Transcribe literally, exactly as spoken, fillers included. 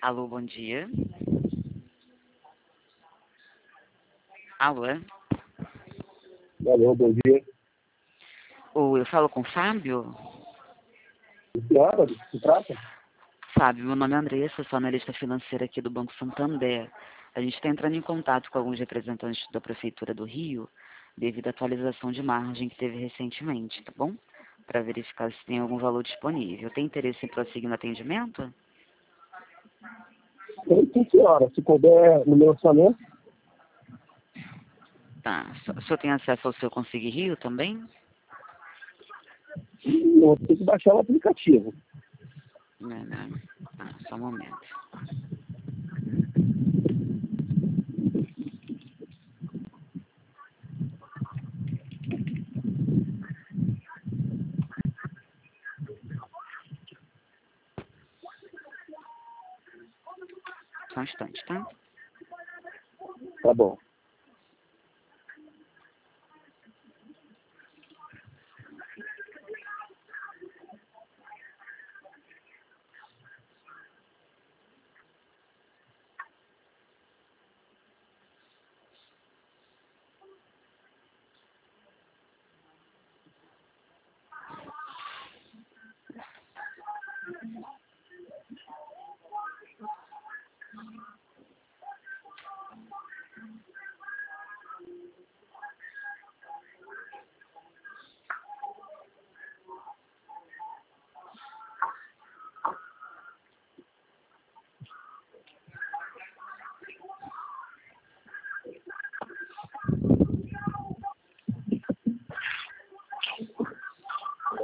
Alô, bom dia. Alô? Alô, bom dia. Ou eu falo com o Fábio? Senhora, do que se trata? Fábio, meu nome é Andressa, sou analista financeira aqui do Banco Santander. A gente está entrando em contato com alguns representantes da Prefeitura do Rio, devido à atualização de margem que teve recentemente, tá bom? Para verificar se tem algum valor disponível. Tem interesse em prosseguir no atendimento? Sim, sim, senhora. Se couber no meu orçamento, Tá. O senhor tem acesso ao seu Consigue Rio também? eu vou ter que baixar o aplicativo. É, né? Tá, só um momento. Só um instante, tá? Tá bom.